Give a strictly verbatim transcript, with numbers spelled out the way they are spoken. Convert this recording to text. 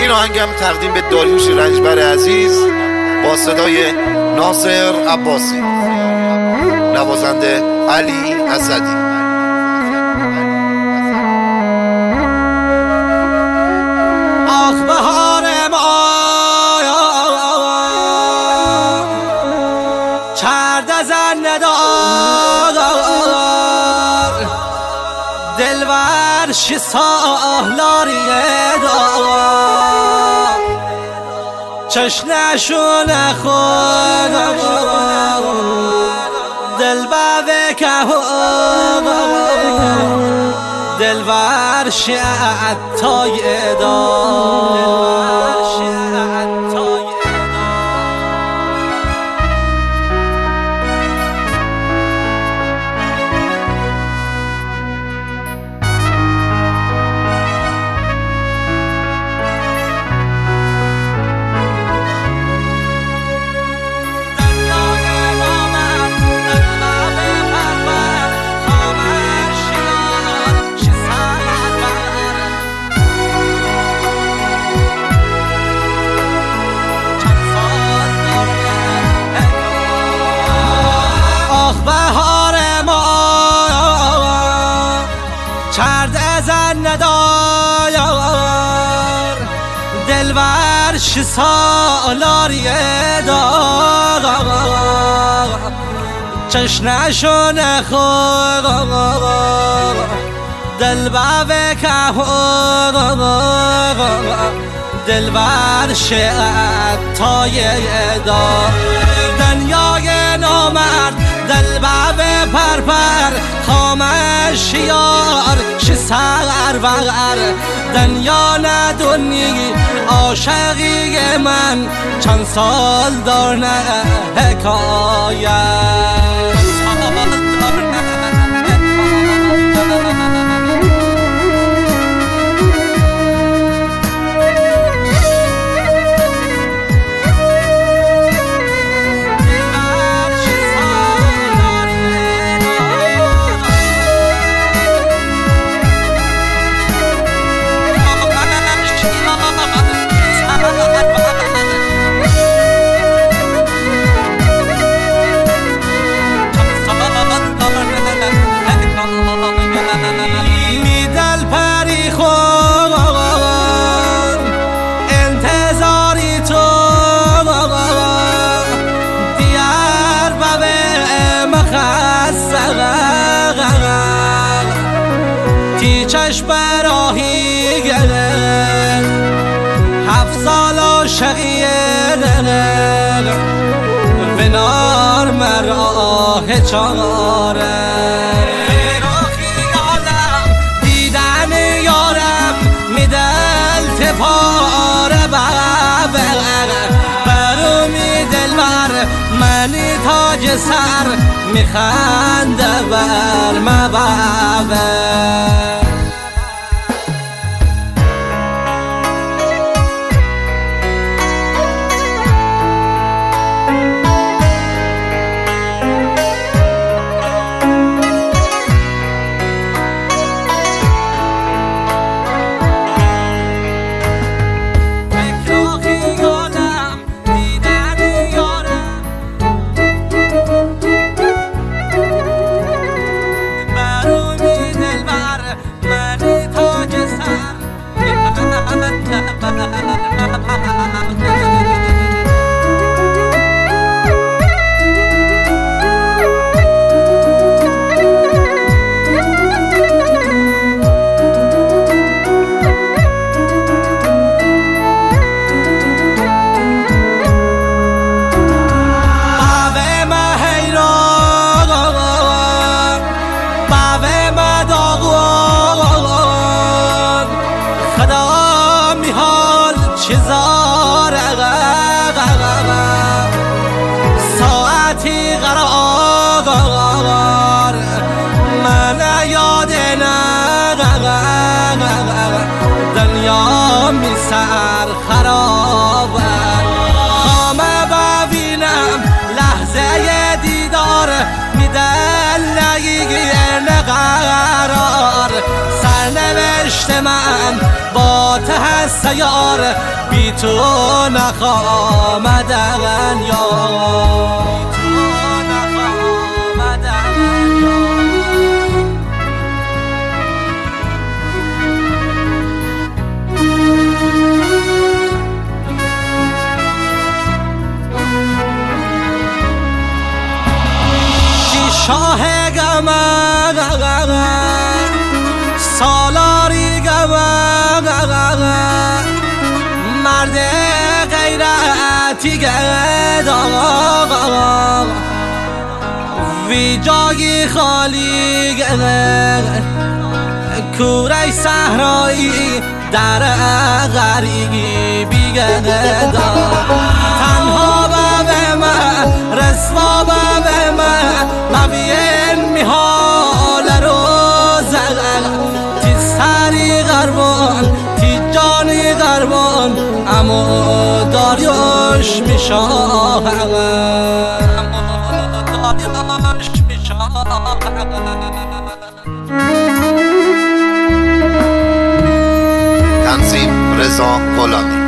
این آهنگم تقدیم به داریوش رنجبر عزیز با صدای ناصر عباسی، نوازنده علی اسدی. آخ بهار ما چرد زن ندار دلور شی سالاری دار چشنشون خود دل بوه که دلور شی عطای دار چرد زن ندار دلور شی سالاری دار چشنشون خود دل بوه که دلور شی عطای دار دنیای نامرد دل بوه پرپر خامش یار شی سرور دنیا ندونی عاشقی من چند سال دار نه حکایت چشم براهی گله هفت سال عاشقی دل بنار مراه چاره دیدن یارم میدل تپاره برو می دلبر منی تاج سر میخنده بر مبابه ساعتی قرار من یاد نه دنیا می سر خراب خامه ببینم لحظه دیدار میدل نگیگی نقرار سرنوشت من با تحس یار بی تو نخوامدن یار شاه گم سالاری گم مرد غیرتی گداغ وی جای خالی کوره صحرایی در غریبی گدا تنها به من رسوا به من مبین میحال روزن تی سری غربان تی جانی غربان اما داریوش میشاه داریوش میشاه تنظیم رضا غلامی.